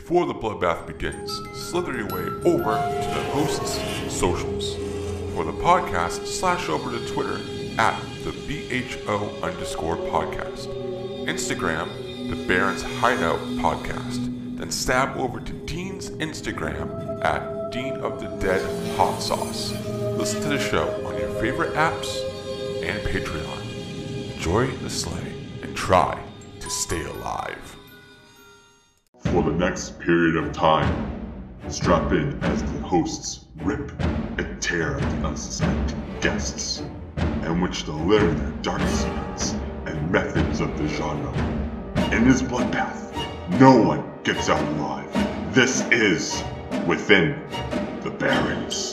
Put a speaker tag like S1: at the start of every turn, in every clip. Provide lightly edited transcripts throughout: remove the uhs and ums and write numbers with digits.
S1: Before the bloodbath begins, slither your way over to the host's socials. For the podcast, slash over to Twitter at the BHO_podcast. Instagram, the Baron's Hideout Podcast. Then stab over to Dean's Instagram at Dean of the Dead Hot Sauce. Listen to the show on your favorite apps and Patreon. Enjoy the sleigh and try to stay alive. For the next period of time, strap in as the hosts rip and tear at the unsuspecting guests, in which they'll learn their dark secrets and methods of the genre. In this bloodbath, no one gets out alive. This is Within the Barrens.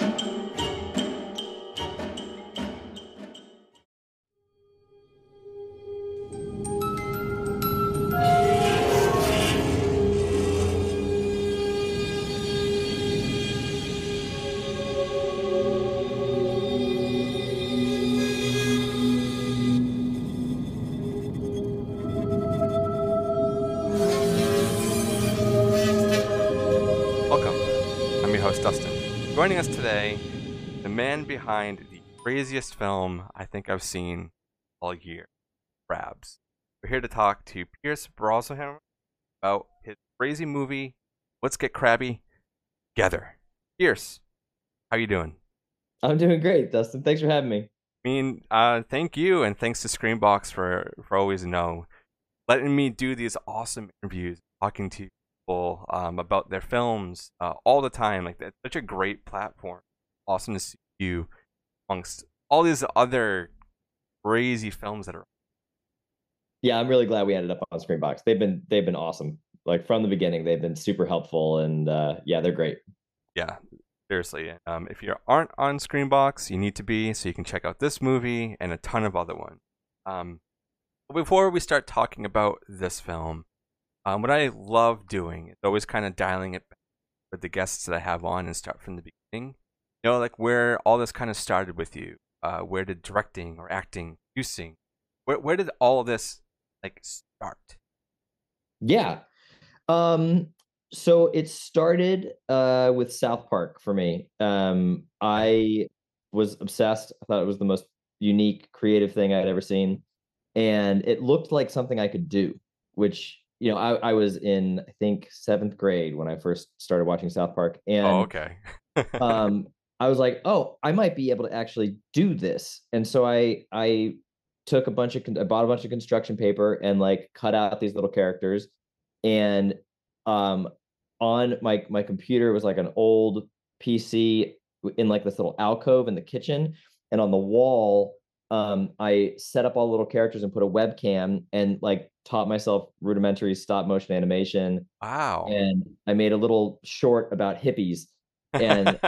S2: Joining us today, the man behind the craziest film I think I've seen all year, Crabs. We're here to talk to Pierce Brosnahan about his crazy movie, Let's Get Crabby Together. Pierce, how you doing?
S3: I'm doing great, Dustin. Thanks for having me.
S2: Thank you, and thanks to Screenbox for always letting me do these awesome interviews, talking to people about their films all the time. Like, that's such a great platform. Awesome to see you amongst all these other crazy films that are.
S3: Yeah, I'm really glad we ended up on Screenbox. They've been awesome. Like, from the beginning, they've been super helpful, and yeah, they're great.
S2: Yeah, seriously. If you aren't on Screenbox, you need to be, so you can check out this movie and a ton of other ones. Before we start talking about this film, what I love doing is always kind of dialing it back with the guests that I have on and start from the beginning. You know, like where all this kind of started with you. Where did directing or acting, producing, where did all of this like start?
S3: Yeah. So it started with South Park for me. I was obsessed. I thought it was the most unique, creative thing I'd ever seen. And it looked like something I could do, which, you know, I was in, I think, 7th grade when I first started watching South Park. And
S2: okay.
S3: I was like, oh, I might be able to actually do this. And so I took I bought a bunch of construction paper and like cut out these little characters. And on my computer was like an old PC in like this little alcove in the kitchen. And on the wall, I set up all the little characters and put a webcam and like taught myself rudimentary stop motion animation.
S2: Wow.
S3: And I made a little short about hippies. And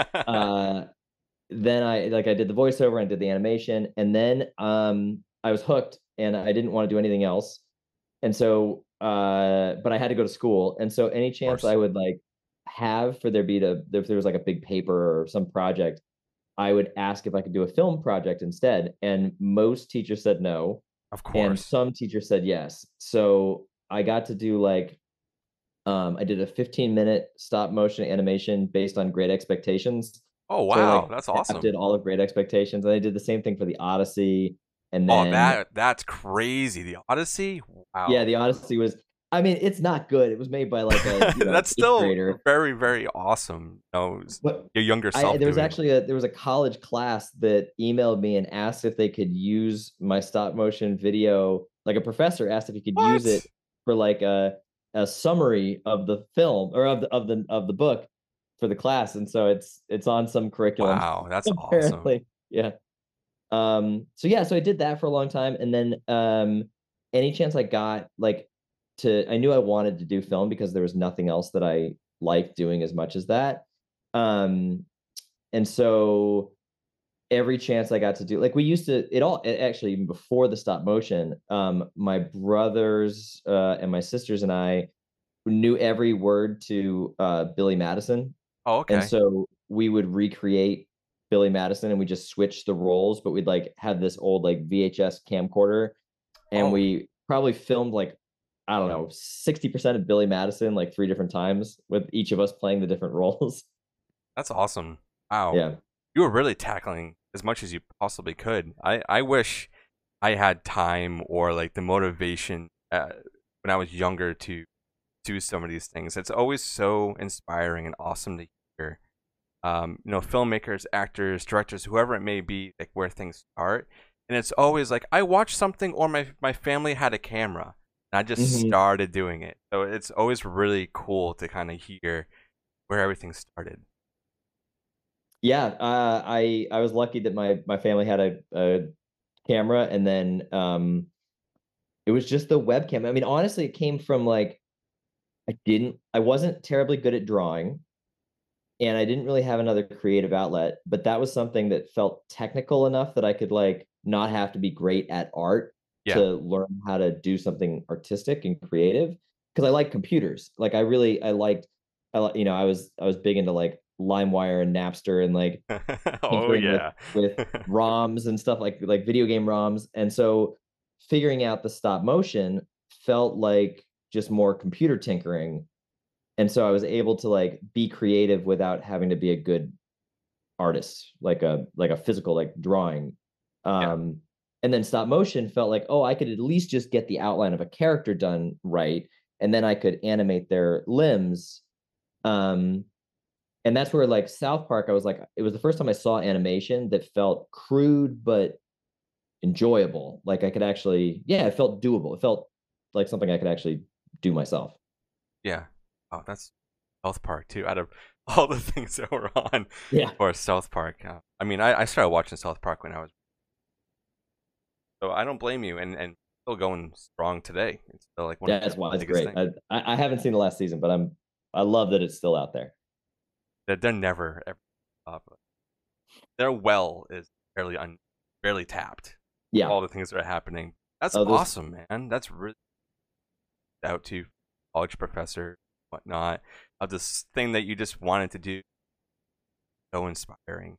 S3: then I did the voiceover and did the animation. And then I was hooked and I didn't want to do anything else. And so but I had to go to school. And so any chance I would like have for if there was like a big paper or some project, I would ask if I could do a film project instead. And most teachers said no.
S2: Of
S3: And
S2: course.
S3: some teachers said yes. So I got to do like, I did a 15-minute stop motion animation based on Great Expectations.
S2: Oh,
S3: So
S2: wow.
S3: like
S2: That's
S3: I
S2: awesome.
S3: did all of Great Expectations. And I did the same thing for the Odyssey. And then
S2: that's crazy. The Odyssey? Wow.
S3: yeah, the Odyssey was, I mean, it's not good. It was made by like a
S2: that's still
S3: grader.
S2: Very, very awesome. But your younger self.
S3: There was a college class that emailed me and asked if they could use my stop motion video. Like a professor asked if he could use it for like a summary of the film or of the book for the class. And so it's on some curriculum.
S2: Wow, that's
S3: apparently.
S2: Awesome.
S3: Yeah. So I did that for a long time. And then any chance I got I knew I wanted to do film because there was nothing else that I liked doing as much as that. And so every chance I got to do, like we used to, actually even before the stop motion, my brothers and my sisters and I knew every word to Billy Madison.
S2: Oh, okay.
S3: And so we would recreate Billy Madison and we just switched the roles, but we'd like have this old like VHS camcorder and we probably filmed like I don't know, 60% of Billy Madison like 3 different times, with each of us playing the different roles.
S2: That's awesome. Wow.
S3: Yeah.
S2: You were really tackling as much as you possibly could. I wish I had time or like the motivation when I was younger to do some of these things. It's always so inspiring and awesome to hear. Filmmakers, actors, directors, whoever it may be, like where things start. And it's always like I watched something or my family had a camera and I just
S3: Mhm.
S2: started doing it. So it's always really cool to kind of hear where everything started.
S3: Yeah, I was lucky that my family had a camera, and then it was just the webcam. I mean, honestly, it came from like I wasn't terribly good at drawing, and I didn't really have another creative outlet, but that was something that felt technical enough that I could like not have to be great at art
S2: Yeah.
S3: to learn how to do something artistic and creative, because I like computers. Like I liked I was big into like LimeWire and Napster and like
S2: Oh
S3: tinkering
S2: yeah.
S3: with ROMs and stuff like video game ROMs. And so figuring out the stop motion felt like just more computer tinkering. And so I was able to like be creative without having to be a good artist, like a physical like drawing.
S2: Yeah.
S3: Um and then stop motion felt like, oh, I could at least just get the outline of a character done right, and then I could animate their limbs. Um and that's where like South Park, I was like, it was the first time I saw animation that felt crude but enjoyable. Like I could actually, yeah, it felt doable. It felt like something I could actually do myself.
S2: Yeah. Oh, that's South Park too. Out of all the things that were on
S3: Yeah,
S2: for South Park, I mean, I started watching South Park when I was, so I don't blame you, and still going strong today. It's still like one of
S3: that's why
S2: the
S3: it's
S2: biggest
S3: great.
S2: things.
S3: I haven't seen the last season, but I love that it's still out there.
S2: That they're never ever up. Their well is barely tapped.
S3: Yeah.
S2: All the things that are happening. That's
S3: Oh, those
S2: awesome, man. That's really out to college professor, whatnot, of this thing that you just wanted to do. So inspiring.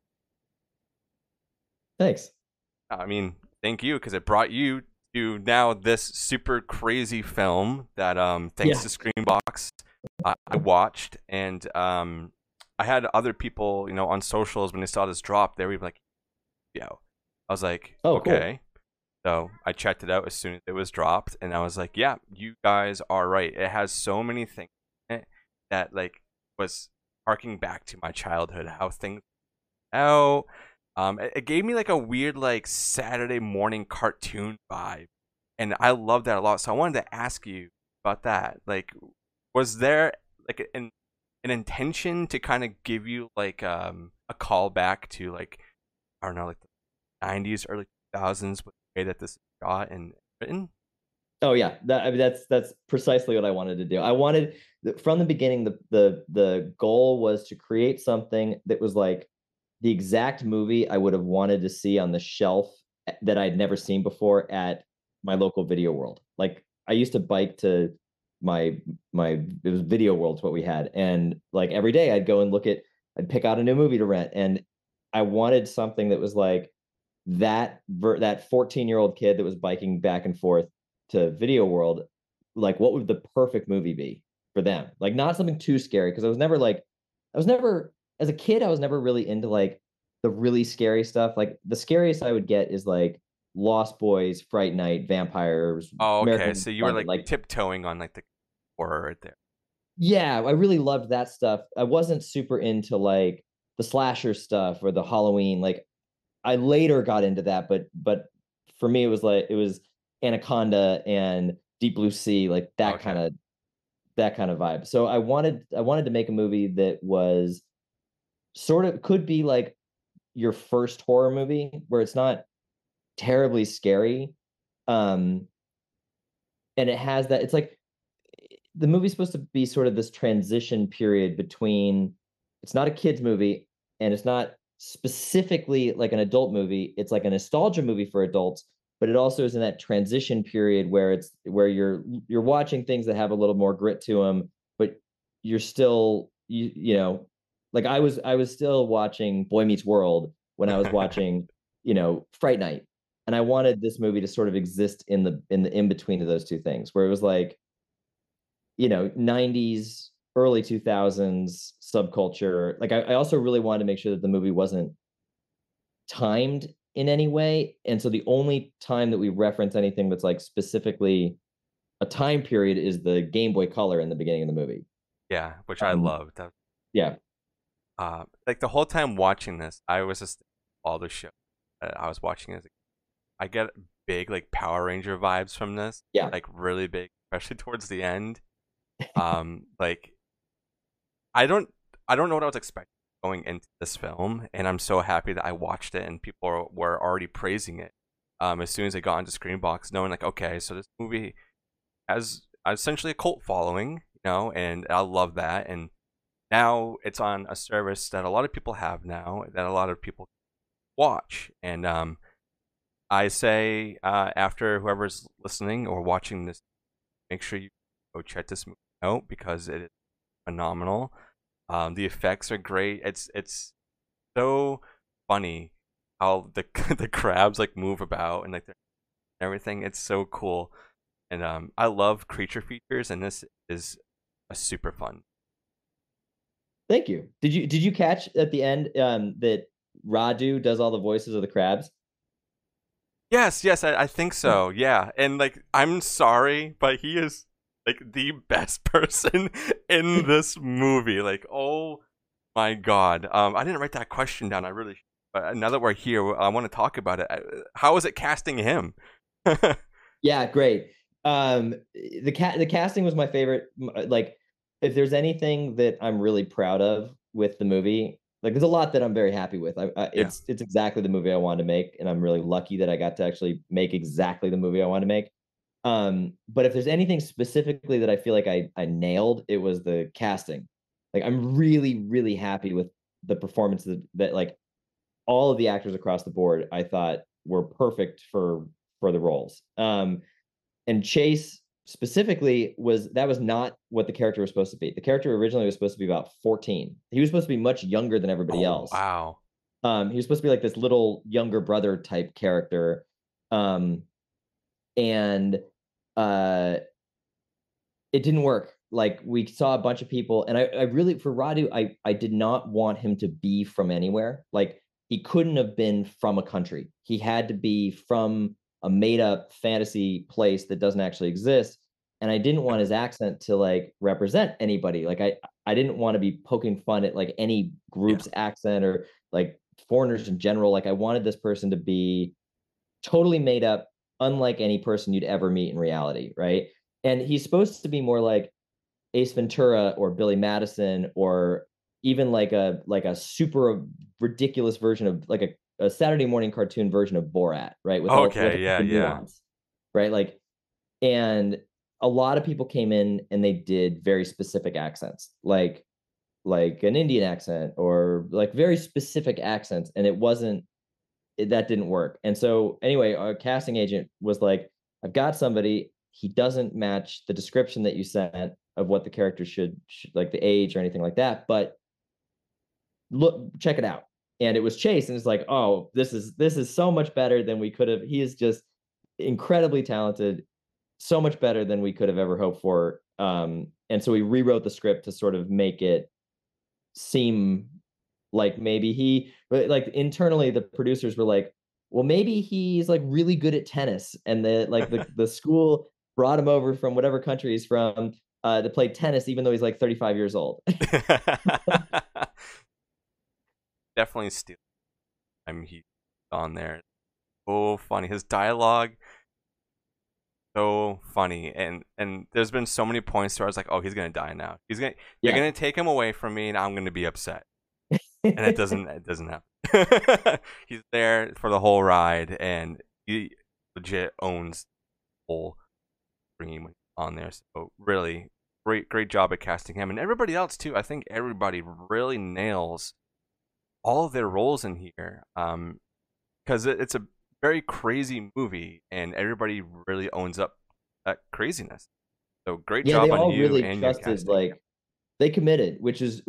S3: thanks.
S2: I mean, thank you because it brought you to now this super crazy film that thanks
S3: Yeah.
S2: to Screenbox I watched, and I had other people on socials when they saw this drop, they were like, yo, I was like,
S3: Oh, cool.
S2: okay. So I checked it out as soon as it was dropped, and I was like, yeah, you guys are right. It has so many things in it that like was harking back to my childhood, how things out. It gave me like a weird like Saturday morning cartoon vibe, and I love that a lot. So I wanted to ask you about that. Like, was there like an intention to kind of give you like a callback to like I don't know like the 90s, early 2000s with the way that this is shot and written?
S3: Oh yeah, I mean, that's precisely what I wanted to do. I wanted from the beginning, the goal was to create something that was like the exact movie I would have wanted to see on the shelf that I'd never seen before at my local Video World. Like I used to bike to my it was Video World's what we had, and like every day I'd pick out a new movie to rent, and I wanted something that was like that 14-year-old kid that was biking back and forth to Video World. Like what would the perfect movie be for them? Like not something too scary, because I was never as a kid, I was never really into like the really scary stuff. Like the scariest I would get is like Lost Boys, Fright Night, vampires,
S2: Oh, okay.
S3: American
S2: So you were
S3: London.
S2: like
S3: Like,
S2: tiptoeing on like the horror right there.
S3: yeah, I really loved that stuff. I wasn't super into like the slasher stuff or the Halloween. Like I later got into that, but for me it was Anaconda and Deep Blue Sea, like
S2: Okay.
S3: that kind of vibe. So I wanted to make a movie that was sort of could be like your first horror movie, where it's not terribly scary. Um and it has that, it's like the movie's supposed to be sort of this transition period between, it's not a kids movie and it's not specifically like an adult movie. It's like a nostalgia movie for adults, but it also is in that transition period where you're watching things that have a little more grit to them, but you're still you know, like I was still watching Boy Meets World when I was watching, Fright Night. And I wanted this movie to sort of exist in the in between of those two things, where it was like 90s, early 2000s subculture. Like I also really wanted to make sure that the movie wasn't timed in any way. And so the only time that we reference anything that's like specifically a time period is the Game Boy Color in the beginning of the movie.
S2: Yeah, which I loved.
S3: Yeah.
S2: Like the whole time watching this, I was just all the show I was watching as I get big like Power Ranger vibes from this.
S3: Yeah.
S2: Like really big, especially towards the end. Like I don't know what I was expecting going into this film, and I'm so happy that I watched it and people were already praising it. As soon as I got into Screenbox, knowing like, okay, so this movie has essentially a cult following, and I love that. And now it's on a service that a lot of people have now, that a lot of people watch. And I say, after whoever's listening or watching this, make sure you go check this movie out because it is phenomenal. The effects are great. It's so funny how the the crabs like move about and like everything. It's so cool, and I love creature features, and this is a super fun.
S3: Thank you. Did you catch at the end that Radu does all the voices of the crabs?
S2: Yes, I think so. Yeah, and like I'm sorry, but he is like the best person in this movie. Like, oh my god. I didn't write that question down. I really should. But now that we're here, I want to talk about it. How is it casting him?
S3: Yeah, great. The casting was my favorite. Like, if there's anything that I'm really proud of with the movie, like there's a lot that I'm very happy with. It's exactly the movie I wanted to make, and I'm really lucky that I got to actually make exactly the movie I want to make. But if there's anything specifically that I feel like I nailed, it was the casting. Like I'm really, really happy with the performance that like all of the actors across the board, I thought were perfect for the roles. And Chase specifically was not what the character was supposed to be. The character originally was supposed to be about 14. He was supposed to be much younger than everybody else.
S2: Wow.
S3: He was supposed to be like this little younger brother type character. And it didn't work. Like we saw a bunch of people, and I really, for Radu, I did not want him to be from anywhere. Like he couldn't have been from a country. He had to be from a made up fantasy place that doesn't actually exist. And I didn't want his accent to like represent anybody. Like I didn't want to be poking fun at like any group's accent or like foreigners in general. Like I wanted this person to be totally made up, unlike any person you'd ever meet in reality, right? And he's supposed to be more like Ace Ventura or Billy Madison, or even like a super ridiculous version of like a Saturday morning cartoon version of Borat, right? With
S2: Okay,
S3: all the nuance, right? Like, and a lot of people came in and they did very specific accents, like an Indian accent or like very specific accents, and that didn't work. And so anyway, our casting agent was like, I've got somebody, he doesn't match the description that you sent of what the character should like the age or anything like that, but look, check it out. And it was Chase, and it's like, oh, this is so much better than we could have. He is just incredibly talented, so much better than we could have ever hoped for. And so we rewrote the script to sort of make it seem like maybe like internally the producers were like, well, maybe he's like really good at tennis, and the school brought him over from whatever country he's from to play tennis, even though he's like 35 years old.
S2: Definitely steal. He's on there. So funny. His dialogue, so funny. And there's been so many points where I was like, oh, he's gonna die now. They're gonna take him away from me, and I'm gonna be upset. And it doesn't happen. He's there for the whole ride, and he legit owns the whole screen on there. So really great job at casting him, and everybody else too. I think everybody really nails all of their roles in here, because it's a very crazy movie, and everybody really owns up that craziness. So great job
S3: they
S2: on
S3: all
S2: you
S3: really
S2: and
S3: trusted,
S2: your casting.
S3: like they committed, which is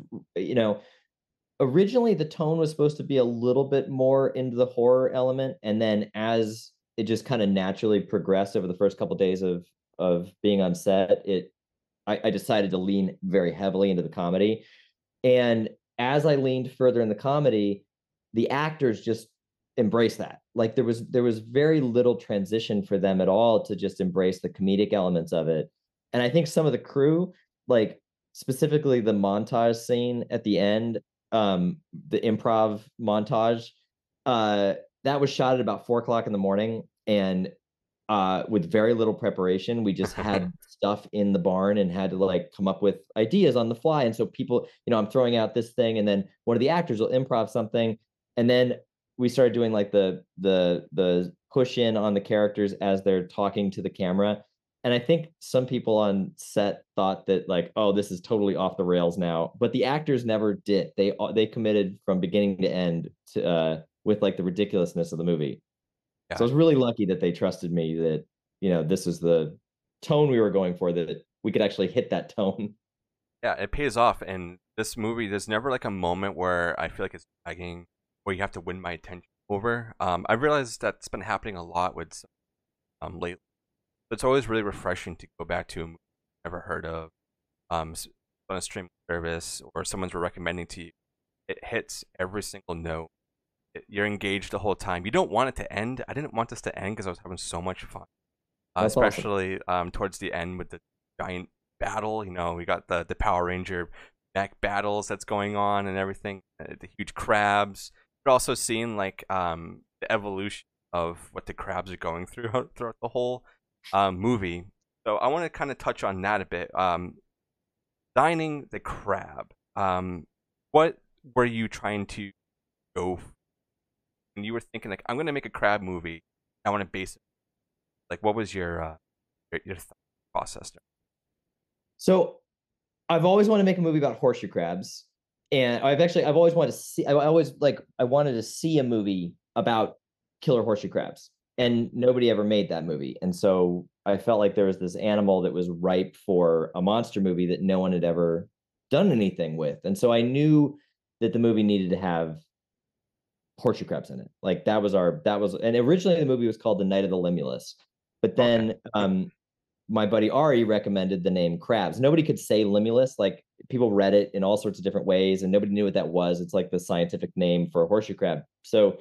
S3: originally the tone was supposed to be a little bit more into the horror element, and then as it just kind of naturally progressed over the first couple of days of being on set, I decided to lean very heavily into the comedy. And as I leaned further in the comedy, the actors just embraced that. Like there was very little transition for them at all to just embrace the comedic elements of it. And I think some of the crew, like specifically the montage scene at the end, the improv montage, uh, that was shot at about 4 o'clock in the morning, and with very little preparation. We just had stuff in the barn and had to like come up with ideas on the fly. And so people, I'm throwing out this thing, and then one of the actors will improv something, and then we started doing like the push in on the characters as they're talking to the camera. And I think some people on set thought that like, oh, this is totally off the rails now, but the actors never did. They committed from beginning to end to with like the ridiculousness of the movie. So I was really lucky that they trusted me that, this is the tone we were going for, that we could actually hit that tone.
S2: Yeah, it pays off. And this movie, there's never like a moment where I feel like it's dragging, where you have to win my attention over. I realized that's been happening a lot with lately. It's always really refreshing to go back to a movie you've never heard of, on a streaming service, or someone's recommending to you. It hits every single note. You're engaged the whole time. You don't want it to end. I didn't want this to end because I was having so much fun,
S3: That's awesome.
S2: especially towards the end with the giant battle. We got the Power Ranger mech battles that's going on and everything. The huge crabs, but also seeing like the evolution of what the crabs are going through throughout the whole movie. So I want to kind of touch on that a bit. Dining the crab. What were you trying to go for? And you were thinking like, I'm gonna make a crab movie. I want to base it. Like, what was your thought process there?
S3: So I've always wanted to make a movie about horseshoe crabs. And I've always wanted to see, I wanted to see a movie about killer horseshoe crabs. And nobody ever made that movie. And so I felt like there was this animal that was ripe for a monster movie that no one had ever done anything with. And so I knew that the movie needed to have horseshoe crabs in it. Like and originally the movie was called The Night of the Limulus. But then my buddy Ari recommended the name Crabs. Nobody could say Limulus. Like people read it in all sorts of different ways, and nobody knew what that was. It's like the scientific name for a horseshoe crab. So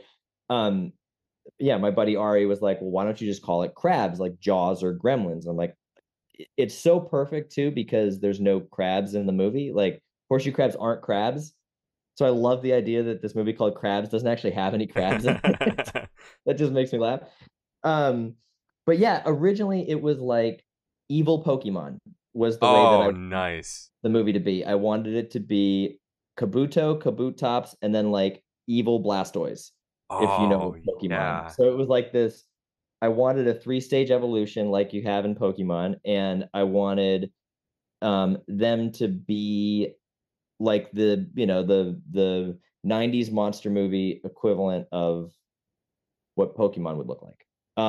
S3: yeah, my buddy Ari was like, well, why don't you just call it Crabs, like Jaws or Gremlins? I'm like, it's so perfect too, because there's no crabs in the movie. Like horseshoe crabs aren't crabs. So I love the idea that this movie called Crabs doesn't actually have any crabs in it. That just makes me laugh. But yeah, originally it was like evil Pokemon was the way that I
S2: nice.
S3: the movie to be. I wanted it to be Kabuto, Kabutops, and then like evil Blastoise, if you know Pokemon.
S2: Yeah.
S3: So it was like this. I wanted a 3-stage evolution like you have in Pokemon, and I wanted them to be like the 90s monster movie equivalent of what Pokemon would look like.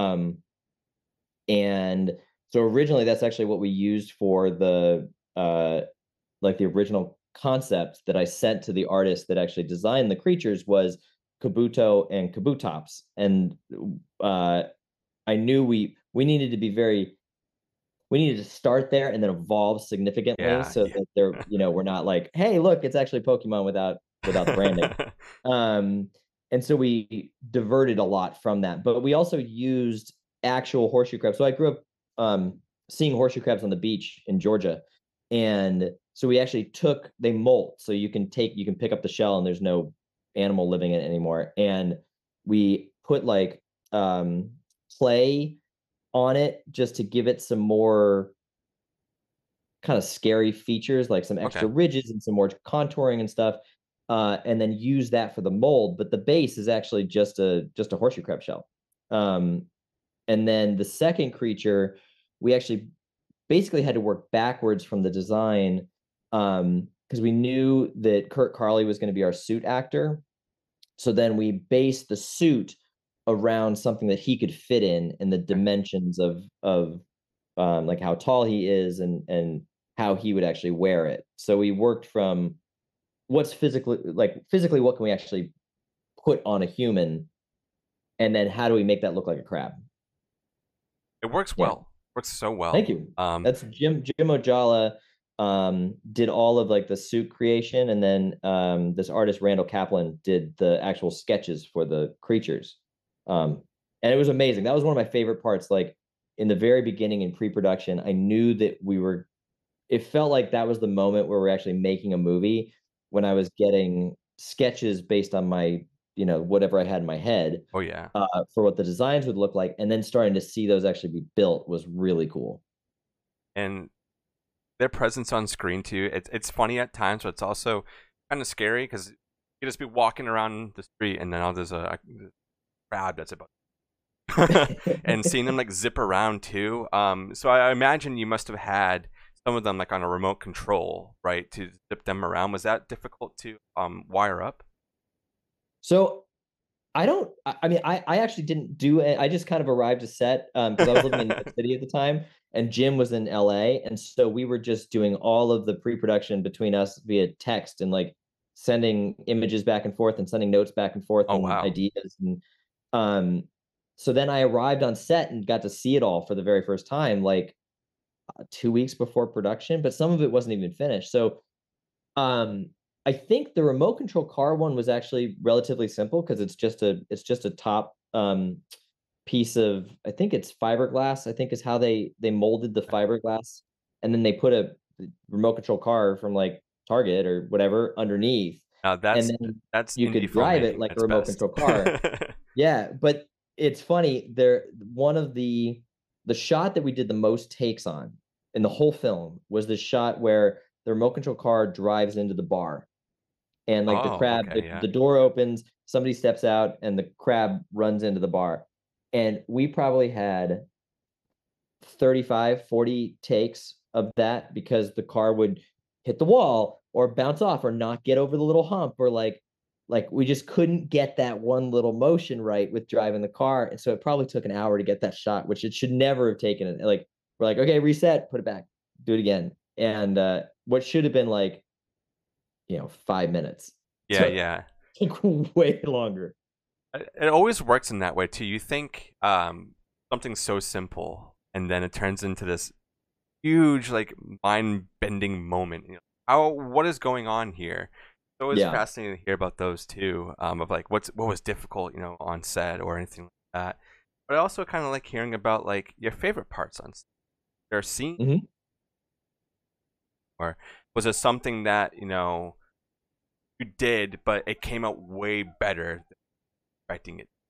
S3: And so originally that's actually what we used for the like the original concept that I sent to the artist that actually designed the creatures was Kabuto and Kabutops. And I knew we needed to be we needed to start there and then evolve significantly, that they're, we're not like, hey, look, it's actually Pokemon without the branding. And so we diverted a lot from that, but we also used actual horseshoe crabs. So I grew up seeing horseshoe crabs on the beach in Georgia. And so we actually they molt. So you can pick up the shell and there's no animal living in it anymore. And we put like clay on it just to give it some more kind of scary features, like some extra ridges and some more contouring and stuff, and then use that for the mold. But the base is actually just a horseshoe crab shell. And then the second creature, we actually basically had to work backwards from the design, because we knew that Kurt Carley was going to be our suit actor. So then we based the suit around something that he could fit in the dimensions of like how tall he is and how he would actually wear it. So we worked from what's physically what can we actually put on a human, and then how do we make that look like a crab?
S2: It works well. Works so well.
S3: Thank you. That's Jim Ojala. did all of like the suit creation, and then this artist Randall Kaplan did the actual sketches for the creatures. And it was amazing. That was one of my favorite parts. Like in the very beginning in pre-production, I knew that it felt like that was the moment where we're actually making a movie, when I was getting sketches based on my, whatever I had in my head,
S2: Oh yeah.
S3: for what the designs would look like, and then starting to see those actually be built was really cool.
S2: And their presence on screen too. It's funny at times, but it's also kind of scary because you just be walking around the street and then there's a crab that's about and seeing them like zip around too. So I imagine you must have had some of them like on a remote control, right, to zip them around. Was that difficult to wire up?
S3: So I don't. I mean, I actually didn't do it. I just kind of arrived to set because I was living in New York City at the time, and Jim was in LA, and so we were just doing all of the pre-production between us via text and like sending images back and forth and sending notes back and forth
S2: Oh
S3: and
S2: wow.
S3: ideas. And um, so then I arrived on set and got to see it all for the very first time, like 2 weeks before production. But some of it wasn't even finished. So um, I think the remote control car one was actually relatively simple because it's just a top piece of, I think it's fiberglass. I think is how they molded the fiberglass, and then they put a remote control car from like Target or whatever underneath,
S2: Now
S3: and then
S2: that's
S3: you
S2: indie
S3: could drive it
S2: filmmaking
S3: like
S2: at
S3: a
S2: its
S3: remote
S2: best.
S3: control car. Yeah, but it's funny. One of the shot that we did the most takes on in the whole film was the shot where the remote control car drives into the bar, and like the
S2: Oh,
S3: crab,
S2: okay,
S3: the,
S2: yeah.
S3: the door opens, somebody steps out, and the crab runs into the bar. And we probably had 35, 40 takes of that because the car would hit the wall or bounce off or not get over the little hump, or like we just couldn't get that one little motion right with driving the car. And so it probably took an hour to get that shot, which it should never have taken it. Like we're like, okay, reset, put it back, do it again. And what should have been like, 5 minutes
S2: Yeah,
S3: took
S2: yeah.
S3: took way longer.
S2: It always works in that way too. You think something so simple, and then it turns into this huge, like mind-bending moment. What is going on here? It's always
S3: Yeah.
S2: fascinating to hear about those too. Of like what was difficult, on set or anything like that. But I also kind of like hearing about like your favorite parts on set. There are scenes,
S3: Mhm.
S2: or was it something that you did, but it came out way better than expecting it?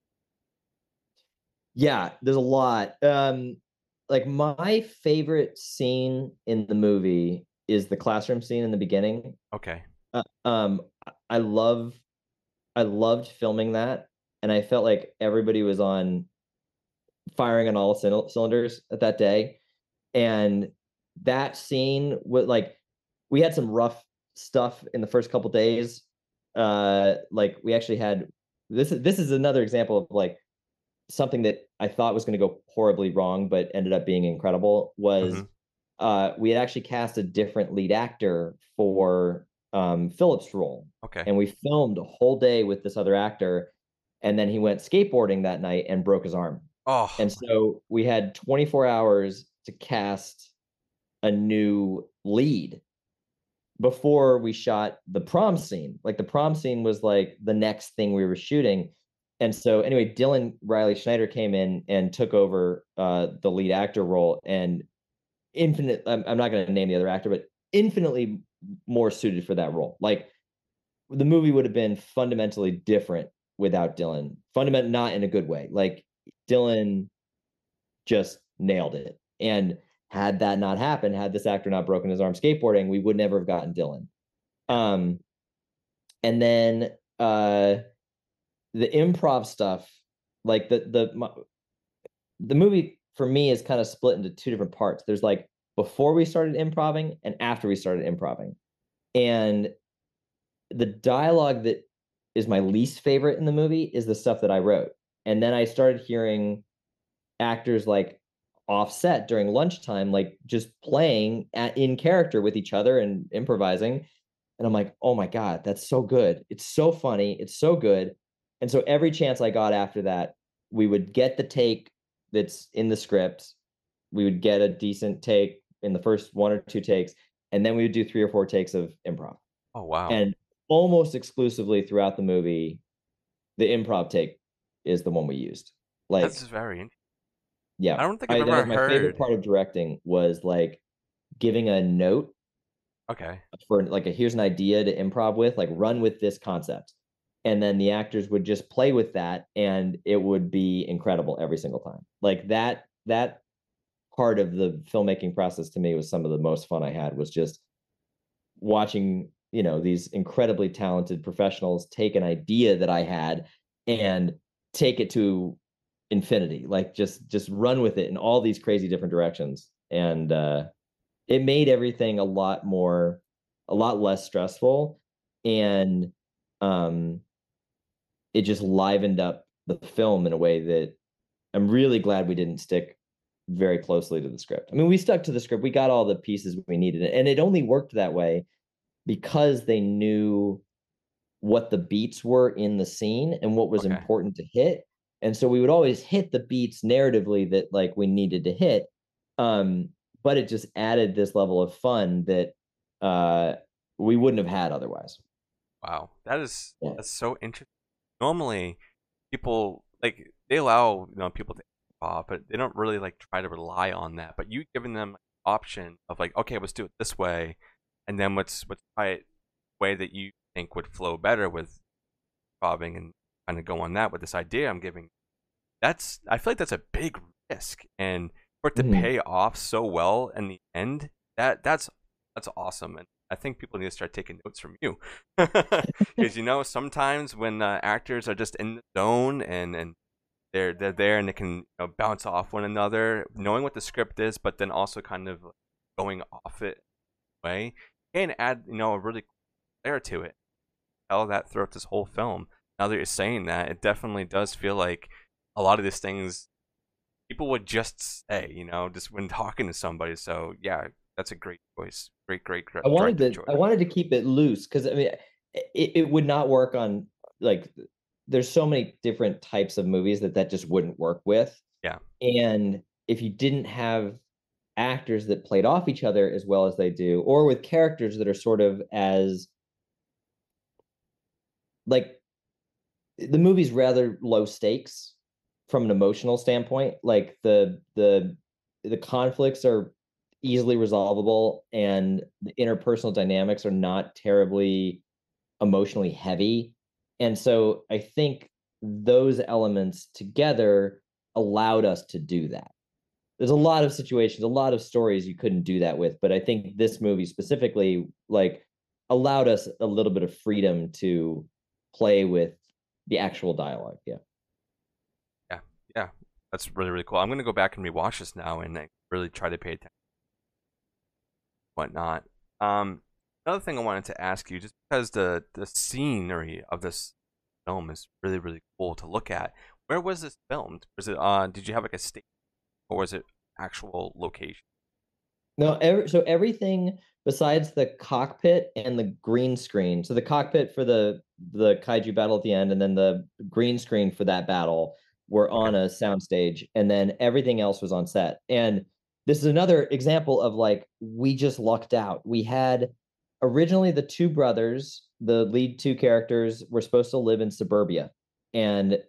S3: Yeah, there's a lot. Like my favorite scene in the movie is the classroom scene in the beginning.
S2: Okay.
S3: Uh, um, I love I loved filming that, and I felt like everybody was on firing on all cylinders at that day. And that scene was like, we had some rough stuff in the first couple days. Like we actually had, this is another example of like something that I thought was going to go horribly wrong, but ended up being incredible.
S2: Hmm.
S3: Was we had actually cast a different lead actor for Philip's role,
S2: Okay.
S3: and we filmed a whole day with this other actor, and then he went skateboarding that night and broke his arm,
S2: Oh,
S3: and so we had 24 hours to cast a new lead before we shot the prom scene. Like the prom scene was like the next thing we were shooting. And so anyway, Dylan Riley Schneider came in and took over the lead actor role, and I'm not going to name the other actor, but infinitely more suited for that role. Like the movie would have been fundamentally different without Dylan. Fundamental, not in a good way. Like Dylan just nailed it. And had that not happened, had this actor not broken his arm skateboarding, we would never have gotten Dylan.
S2: yeah.
S3: Um, and then the improv stuff, like the movie for me is kind of split into two different parts. There's like before we started improving and after we started improving. And the dialogue that is my least favorite in the movie is the stuff that I wrote. And then I started hearing actors like offset during lunchtime, like just playing in character with each other and improvising. And I'm like, oh my God, that's so good. It's so funny. It's so good. And so every chance I got after that, we would get the take that's in the script. We would get a decent take in the first one or two takes. and then we would do 3 or 4 takes of improv.
S2: Oh wow.
S3: And almost exclusively throughout the movie, the improv take is the one we used.
S2: That's
S3: Like,
S2: very interesting.
S3: yeah,
S2: I don't think I've
S3: that
S2: ever
S3: was my favorite
S2: heard.
S3: part of directing, was like giving a note
S2: Okay.
S3: for like here's an idea to improv with, like run with this concept, and then the actors would just play with that, and it would be incredible every single time. Like that part of the filmmaking process to me was some of the most fun I had, was just watching, these incredibly talented professionals take an idea that I had and take it to infinity, like just run with it in all these crazy different directions. And it made everything a lot less stressful, and um it just livened up the film in a way that I'm really glad we didn't stick very closely to the script. I mean, we stuck to the script. We got all the pieces we needed, and it only worked that way because they knew what the beats were in the scene and what was
S2: Okay.
S3: important to hit. And so we would always hit the beats narratively that like we needed to hit. But it just added this level of fun that uh we wouldn't have had otherwise.
S2: Wow.
S3: Yeah.
S2: That's so interesting. Normally, people like they allow people to improv, but they don't really like try to rely on that. But you giving them like, option of like, okay, let's do it this way, and then let's try it way that you think would flow better with improvising and kind of go on that with this idea I'm giving. I feel like that's a big risk, and for it to
S3: Mhm.
S2: pay off so well in the end, that's awesome. And I think people need to start taking notes from you, because sometimes when actors are just in the zone and they're there and they can bounce off one another, knowing what the script is, but then also kind of going off it way can add a really cool flair to it. Tell that throughout this whole film. Now that you're saying that, it definitely does feel like a lot of these things people would just say, just when talking to somebody. So yeah, that's a great choice. Great director
S3: I
S2: choice.
S3: wanted to keep it loose because I mean it would not work on, like, there's so many different types of movies that just wouldn't work with.
S2: Yeah.
S3: And if you didn't have actors that played off each other as well as they do, or with characters that are sort of as like, the movie's rather low stakes from an emotional standpoint. Like the conflicts are easily resolvable, and the interpersonal dynamics are not terribly emotionally heavy. And so I think those elements together allowed us to do that. There's a lot of situations, a lot of stories you couldn't do that with, but I think this movie specifically like allowed us a little bit of freedom to play with the actual dialogue. Yeah.
S2: Yeah. Yeah. That's really cool. I'm gonna go back and rewatch this now and like, really try to pay attention whatnot. Another thing I wanted to ask you, just because the scenery of this film is really cool to look at. Where was this filmed? Was it did you have like a state, or was it actual location?
S3: No, so everything besides the cockpit and the green screen. So the cockpit for the kaiju battle at the end, and then the green screen for that battle were
S2: Okay.
S3: on a soundstage, and then everything else was on set. And this is another example of like we just lucked out. We had originally the two brothers, the lead two characters, were supposed to live in suburbia, and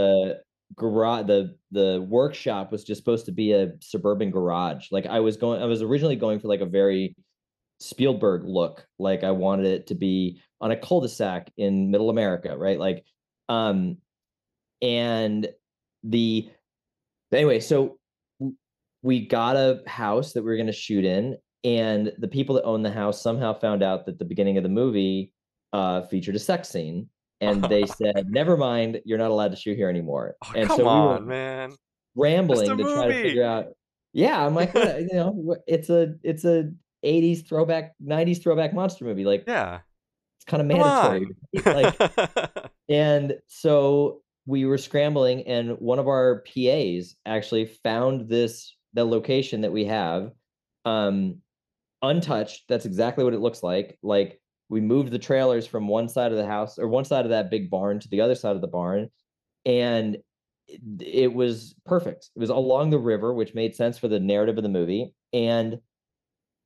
S3: the workshop was just supposed to be a suburban garage. Like I was originally going for like a very Spielberg look. Like I wanted it to be on a cul-de-sac in middle America, right? Like um and the anyway, so we got a house that we were going to shoot in, and the people that owned the house somehow found out that the beginning of the movie featured a sex scene, and they said, "Never mind, you're not allowed to shoot here anymore."
S2: Oh,
S3: And
S2: come
S3: so we were
S2: on, man. Just a
S3: rambling to try to
S2: movie.
S3: figure out. Yeah, I'm like, what? It's a 80s throwback, 90s throwback monster movie. Like
S2: Yeah.
S3: it's kind of
S2: Come
S3: mandatory,
S2: on.
S3: right? Like, and so we were scrambling, and one of our PAs actually found the location that we have, um, untouched. That's exactly what it looks like. Like we moved the trailers from one side of the house, or one side of that big barn, to the other side of the barn, and it was perfect. It was along the river, which made sense for the narrative of the movie, and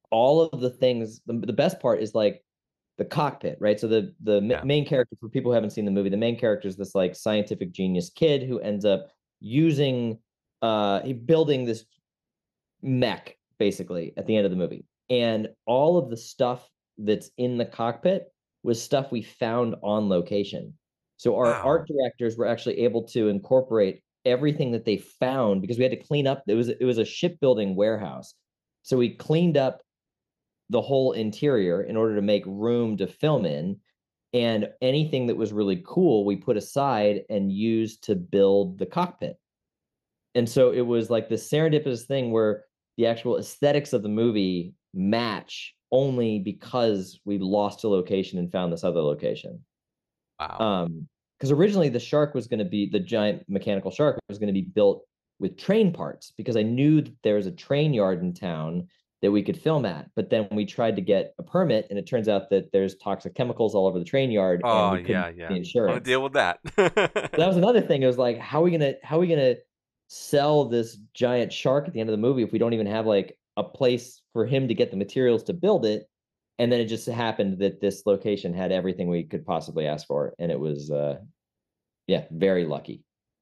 S3: all of the things. The best part is like the cockpit, right? So the
S2: Yeah.
S3: main character, for people who haven't seen the movie, the main character is this like scientific genius kid who ends up using building this mech basically at the end of the movie. And all of the stuff that's in the cockpit was stuff we found on location. So our
S2: Wow.
S3: art directors were actually able to incorporate everything that they found because we had to clean up. It was a shipbuilding warehouse. So we cleaned up the whole interior in order to make room to film in. And anything that was really cool, we put aside and used to build the cockpit. And so it was like this serendipitous thing where the actual aesthetics of the movie match only because we lost a location and found this other location.
S2: Wow.
S3: Because originally the shark was going to be the giant mechanical shark was going to be built with train parts because I knew that there was a train yard in town that we could film at. But then we tried to get a permit, and it turns out that there's toxic chemicals all over the train yard, and
S2: Oh
S3: we couldn't
S2: yeah,
S3: get
S2: yeah.
S3: the
S2: Want to
S3: insurance.
S2: deal with that?
S3: That was another thing. It was like, how are we gonna sell this giant shark at the end of the movie if we don't even have like a place for him to get the materials to build it? And then it just happened that this location had everything we could possibly ask for, and it was yeah, very lucky.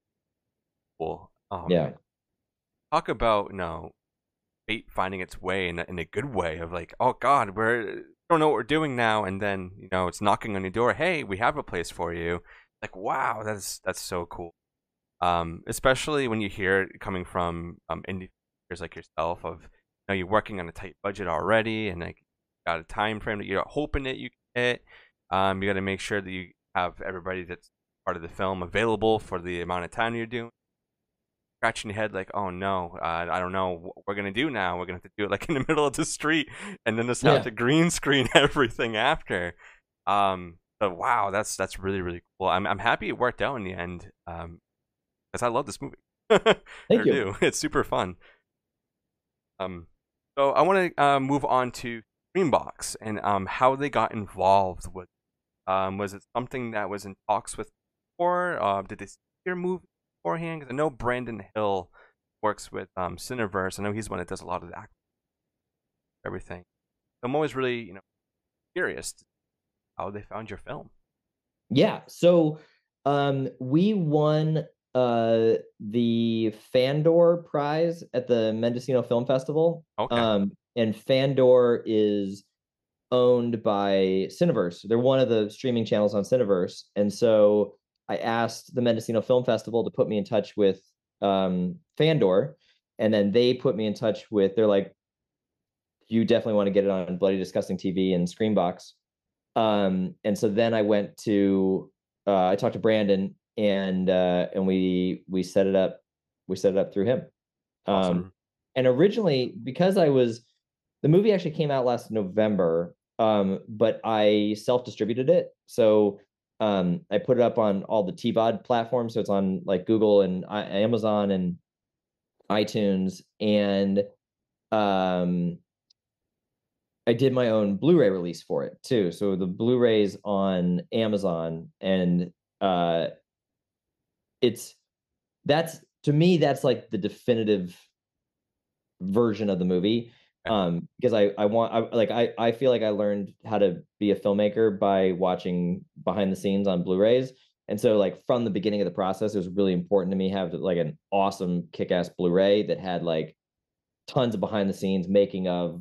S2: Cool. Oh man,
S3: Yeah.
S2: talk about fate finding its way in a good way of like, oh God, we don't know what we're doing now, and then it's knocking on your door. Hey, we have a place for you. Like, wow, that's so cool. Especially when you hear it coming from indie creators like yourself of you're working on a tight budget already and like got a time frame that you're hoping that you can hit. You got to make sure that you have everybody that's part of the film available for the amount of time you're doing. Scratching your head like, oh no, I don't know what we're gonna do now. We're gonna have to do it like in the middle of the street and then just have
S3: Yeah.
S2: to green screen everything after. But wow, that's really really cool. I'm happy it worked out in the end. Because I love this movie.
S3: Thank
S2: I
S3: you.
S2: do. It's super fun. Um, so I want to move on to Greenbox and how they got involved with. Was it something that was in talks with before? Did they see your movie beforehand? Because I know Brandon Hill works with Cineverse. I know he's the one that does a lot of the everything. So I'm always really curious how they found your film.
S3: Yeah. So we won the Fandor prize at the Mendocino Film Festival.
S2: Okay.
S3: And Fandor is owned by Cineverse. They're one of the streaming channels on Cineverse. And so I asked the Mendocino Film Festival to put me in touch with Fandor. And then they put me in touch with, they're like, you definitely want to get it on Bloody Disgusting TV and Screenbox. And so then I talked to Brandon and we set it up. We set it up through him. Um,
S2: Awesome.
S3: and originally, because the movie actually came out last November, but I self-distributed it. So I put it up on all the TVOD platforms. So it's on like Google and Amazon and iTunes. And um, I did my own Blu-ray release for it too. So the Blu-ray's on Amazon, and uh, it's that's to me that's like the definitive version of the movie.
S2: Okay.
S3: Because I feel like I learned how to be a filmmaker by watching behind the scenes on Blu-rays. And so like from the beginning of the process, it was really important to me have like an awesome kick-ass Blu-ray that had like tons of behind the scenes making of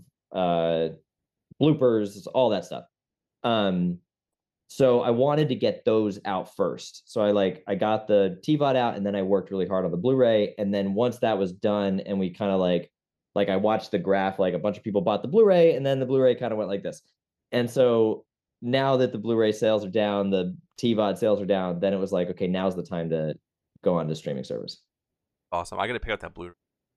S3: bloopers, all that stuff. Um, so I wanted to get those out first. So I got the TVOD out, and then I worked really hard on the Blu-ray. And then once that was done, and we kind of like I watched the graph, like a bunch of people bought the Blu-ray, and then the Blu-ray kind of went like this. And so now that the Blu-ray sales are down, the TVOD sales are down, then it was like, okay, now's the time to go on to streaming service.
S2: Awesome. I got to pick out that Blu-ray.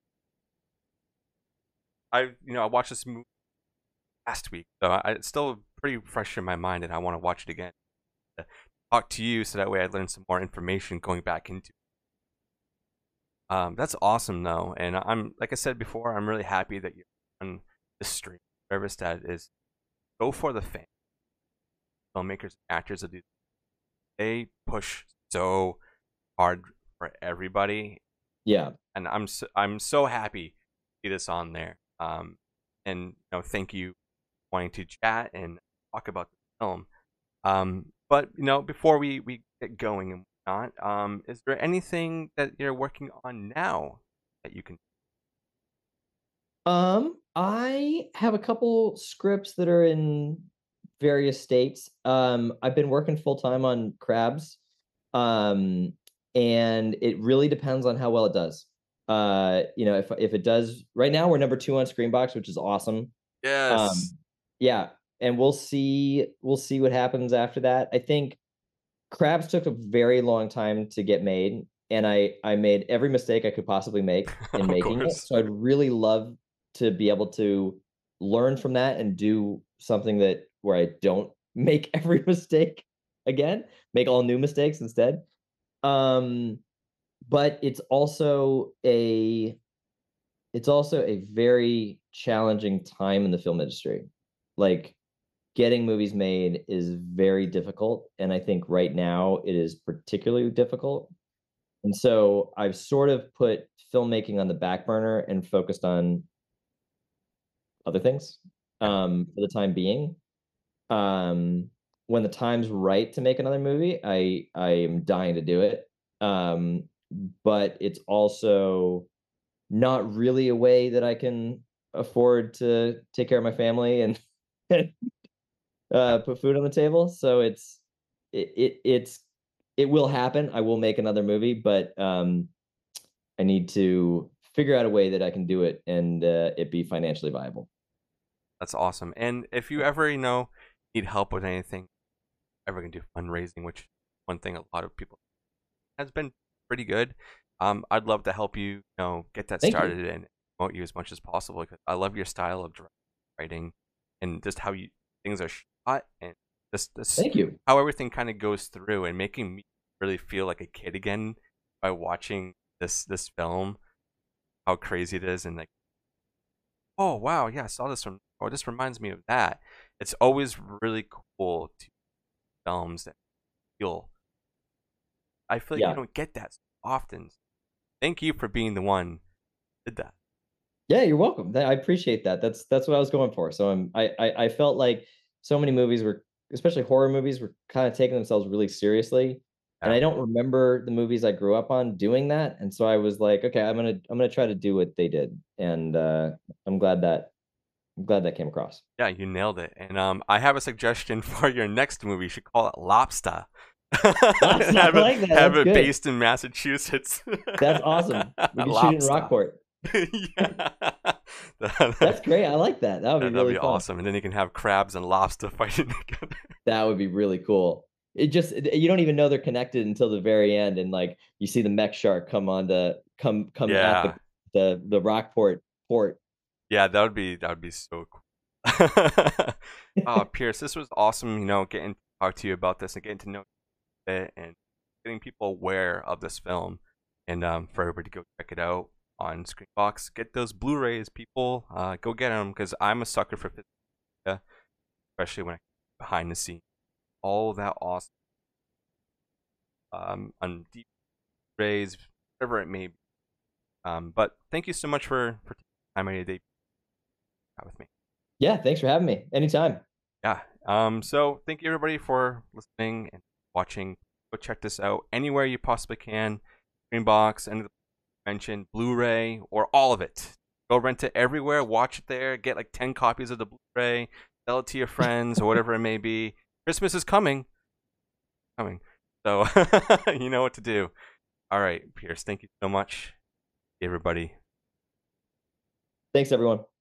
S2: I watched this movie last week, so it's still pretty fresh in my mind, and I want to watch it again. Talk to you so that way I learn some more information going back into. That's awesome though, and I'm like I said before, I'm really happy that you're on the stream service that is go for the fan filmmakers and actors of these. They push so hard for everybody,
S3: Yeah.
S2: and I'm so happy to see this on there. and thank you for wanting to chat and talk about the film. But before we get going and whatnot, is there anything that you're working on now that you can?
S3: I have a couple scripts that are in various states. I've been working full time on Crabs, um, and it really depends on how well it does. If it does, right now we're number 2 on Screenbox, which is awesome.
S2: Yes.
S3: Yeah, and we'll see what happens after that. I think Crabs took a very long time to get made, and I made every mistake I could possibly make in
S2: Of
S3: making it.
S2: course.
S3: So I'd really love to be able to learn from that and do something that where I don't make every mistake again, make all new mistakes instead. Um, but it's also a very challenging time in the film industry. Like getting movies made is very difficult, and I think right now it is particularly difficult. And so I've sort of put filmmaking on the back burner and focused on other things
S2: Yeah,
S3: for the time being. Um, when the time's right to make another movie, I am dying to do it. Um, but it's also not really a way that I can afford to take care of my family and
S2: yeah.
S3: put food on the table. So it will happen. I will make another movie, but I need to figure out a way that I can do it and it be financially viable.
S2: That's awesome. And if you ever need help with anything, ever gonna do fundraising, which one thing a lot of people has been pretty good. I'd love to help you, get that
S3: Thank you.
S2: started and promote you as much as possible because I love your style of writing and just how you things are shot and just this
S3: Thank you.
S2: how everything kind of goes through and making me really feel like a kid again by watching this film, how crazy it is and like, oh wow, yeah, I saw this from or this reminds me of that. It's always really cool to films that feel I feel like you
S3: Yeah.
S2: don't get that so often. Thank you for being the one that did that.
S3: Yeah, you're welcome. I appreciate that. That's what I was going for. So I felt like so many movies were, especially horror movies, were kind of taking themselves really seriously. And
S2: Yeah,
S3: I don't remember the movies I grew up on doing that. And so I was like, okay, I'm gonna try to do what they did. And I'm glad that I'm glad that came across.
S2: yeah, you nailed it. And I have a suggestion for your next movie. You should call it Lobster.
S3: Lobster, I
S2: have it
S3: like that.
S2: have
S3: That's
S2: it
S3: good.
S2: based in Massachusetts.
S3: That's awesome. We can shoot it in
S2: Lobster.
S3: Rockport.
S2: Yeah.
S3: That's great. I like that. That would be
S2: That'd
S3: really
S2: be
S3: fun.
S2: awesome. And then you can have crabs and lobster fighting together.
S3: That would be really cool. You don't even know they're connected until the very end, and like you see the mech shark come at
S2: Yeah.
S3: the Rockport port.
S2: Yeah, that would be so cool. Oh, Pierce, this was awesome, getting to talk to you about this and getting to know it and getting people aware of this film and for everybody to go check it out on Screenbox. Get those Blu-rays, people. Go get them because I'm a sucker for physical media, especially when I behind the scenes. All that awesome on D-rays, whatever it may be. But thank you so much for taking time out of your day with me.
S3: Yeah, thanks for having me. Anytime.
S2: Yeah. So thank you everybody for listening and watching. Go check this out anywhere you possibly can. Greenbox and mentioned Blu-ray or all of it. Go rent it everywhere. Watch it there. Get like 10 copies of the Blu-ray. Sell it to your friends or whatever it may be. Christmas is coming. So you know what to do. All right, Pierce. Thank you so much, everybody.
S3: Thanks, everyone.